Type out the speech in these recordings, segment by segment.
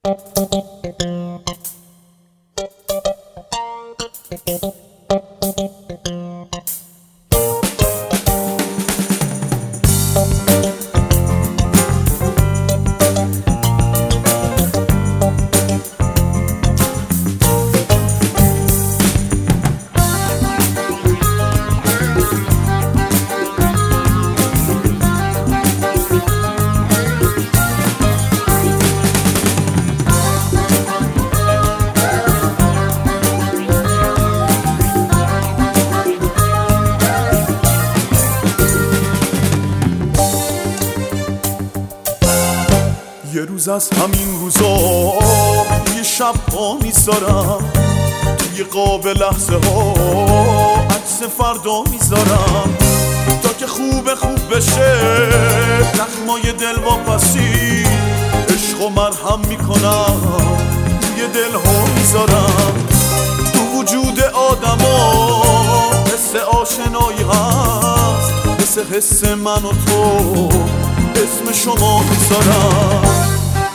یه روز از همین روزا توی شب ها میذارم، توی قاب لحظه ها عکس فردا میذارم، تا که خوب بشه زخمای دل واپسی عشق و مرهم میکنم، توی دل ها میذارم. تو وجود آدما حس آشنایی هست، مثل حس من و تو اسم شما میذارم.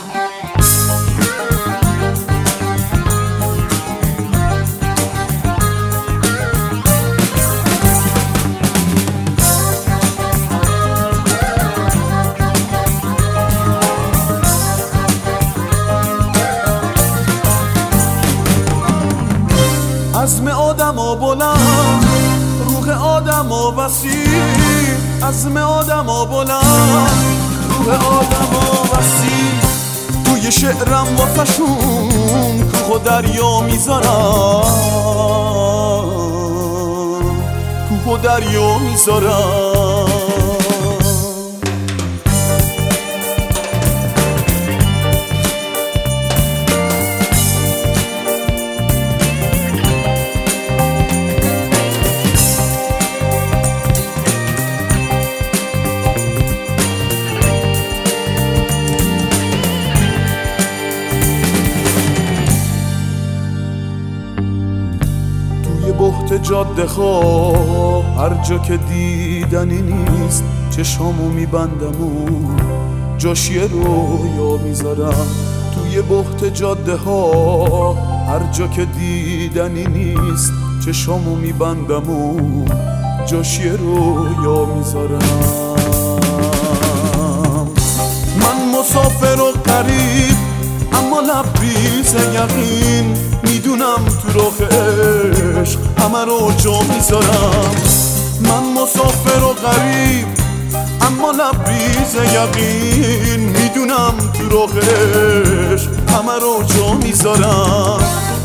عزم آدما بلند، روح آدما وسیع، عزم آدما بلند، روح آدما وسیع. توی شعرم واسشون کوه و دریا میذارم، کوه و دریا میذارم. بحت جاده ها هر جا که دیدنی نیست، چشامو میبندم و جاش یه رویا میذارم. توی بحت جاده ها هر جا که دیدنی نیست، چشامو میبندم و جاش یه رویا میذارم. من مسافر و غریب اما لبریز یقین، میدونم تو راه عشق همه رو جا میذارم. من مسافر و غریب اما لبریز یقین، میدونم تو راه عشق همه رو جا میذارم.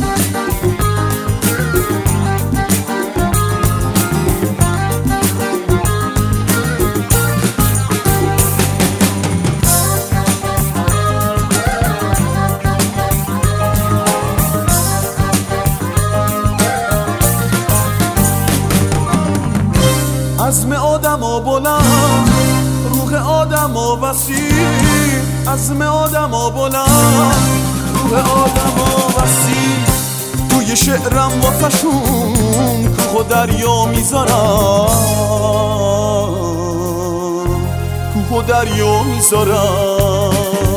عزم آدما بلند، روح آدما وسیع، عزم آدما بلند، روح آدما وسیع. توی شعرم واسشون کوه و دریا میذارم، کوه و دریا میذارم.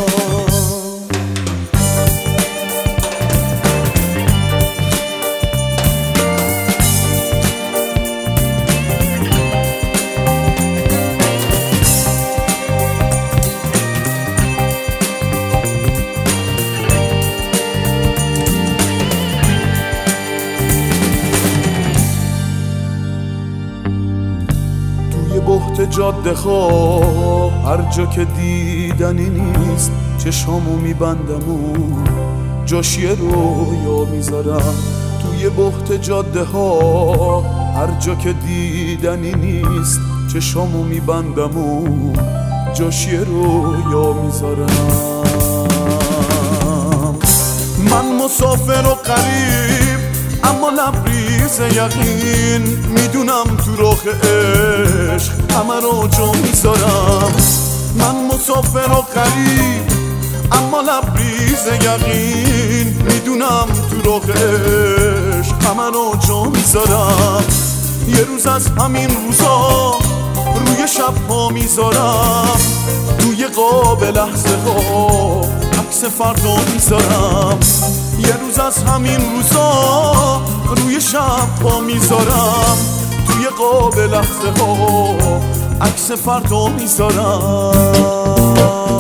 بحت جاده ها هر جا که دیدنی نیست، چشامو میبندم و جاش یه رویا میذارم. توی بحت جاده ها هر جا که دیدنی نیست، چشامو میبندم و جاش یه رویا میذارم. من مسافر و غریب اما لبریز یقین، میدونم تو راه عشق همه رو جا میذارم. من مسافر و غریب اما لبریز یقین، میدونم تو راه عشق همه رو جا میذارم. یه روز از همین روزا روی شب ها میذارم، توی قاب لحظه ها عکس فردا میذارم، یه روز از همین روزا روی شب پا میذارم، توی قاب لحظه ها عکس فردا میذارم.